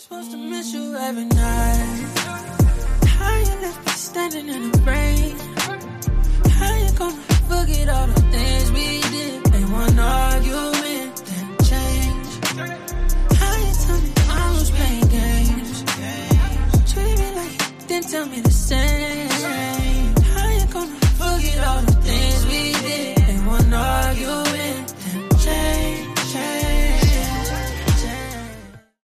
supposed to miss you every night. How you left me standing in the rain?